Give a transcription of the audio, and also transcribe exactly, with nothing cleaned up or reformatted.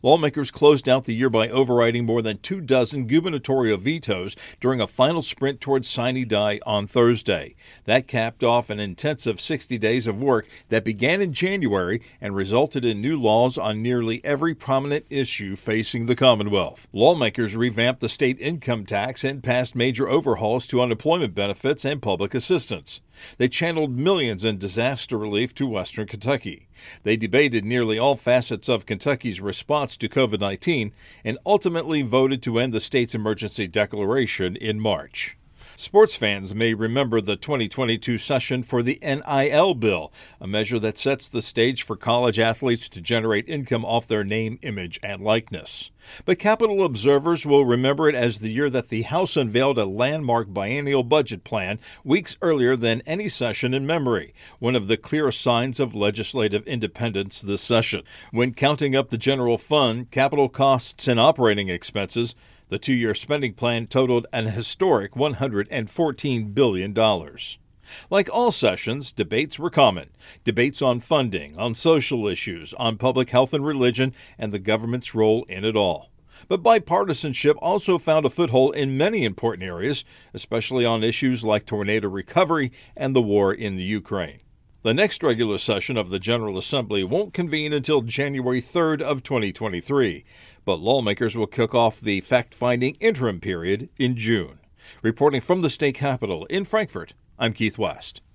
Lawmakers closed out the year by overriding more than two dozen gubernatorial vetoes during a final sprint towards sine die on Thursday. That capped off an intensive sixty days of work that began in January and resulted in new laws on nearly every prominent issue facing the Commonwealth. Lawmakers revamped the state income tax and passed major overhauls to unemployment benefits and public assistance. They channeled millions in disaster relief to western Kentucky. They debated nearly all facets of Kentucky's response to covid nineteen and ultimately voted to end the state's emergency declaration in March. Sports fans may remember the twenty twenty-two session for the N I L bill, a measure that sets the stage for college athletes to generate income off their name, image, and likeness. But Capitol observers will remember it as the year that the House unveiled a landmark biennial budget plan weeks earlier than any session in memory, one of the clearest signs of legislative independence this session. When counting up the general fund, capital costs, and operating expenses, the two-year spending plan totaled an historic one hundred fourteen billion dollars. Like all sessions, debates were common. Debates on funding, on social issues, on public health and religion, and the government's role in it all. But bipartisanship also found a foothold in many important areas, especially on issues like tornado recovery and the war in the Ukraine. The next regular session of the General Assembly won't convene until January third of twenty twenty-three, but lawmakers will kick off the fact-finding interim period in June. Reporting from the state capitol in Frankfort, I'm Keith West.